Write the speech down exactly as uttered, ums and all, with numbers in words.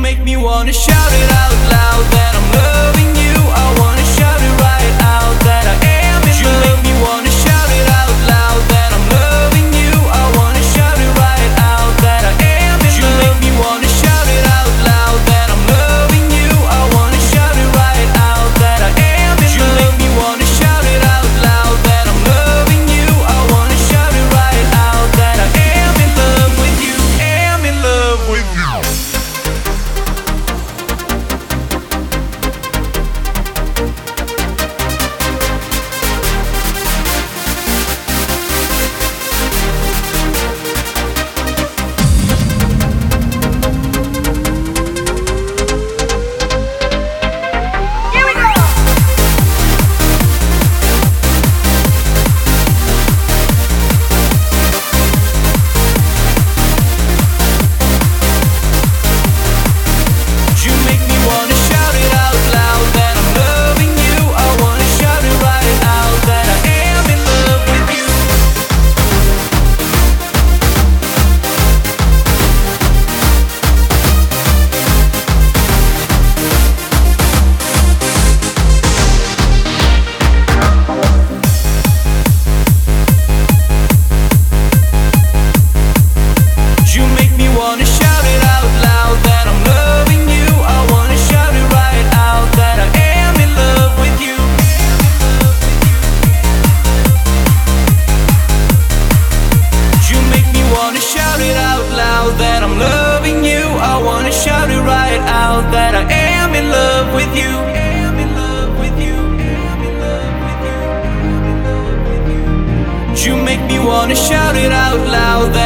make me wanna shout it out loud that I'm loving you. I wanna shout it right out that I am in love. You make me wanna shout it out loud that I'm loving you. I wanna shout it right out that I am in love. You make me wanna shout it out loud that I'm loving you. I wanna shout it right out that I am in love. You make me wanna shout it out loud that I'm loving you. I wanna shout it right out that I am in love with you. Am in love with you. That I am in love with you. Am in love with you. Am in love with you. Am in love with you. You make me wanna shout it out loud that